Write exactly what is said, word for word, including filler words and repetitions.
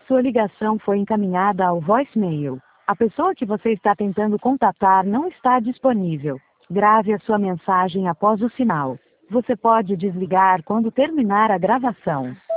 Sua ligação foi encaminhada ao voicemail. A pessoa que você está tentando contatar não está disponível. Grave a sua mensagem após o sinal. Você pode desligar quando terminar a gravação.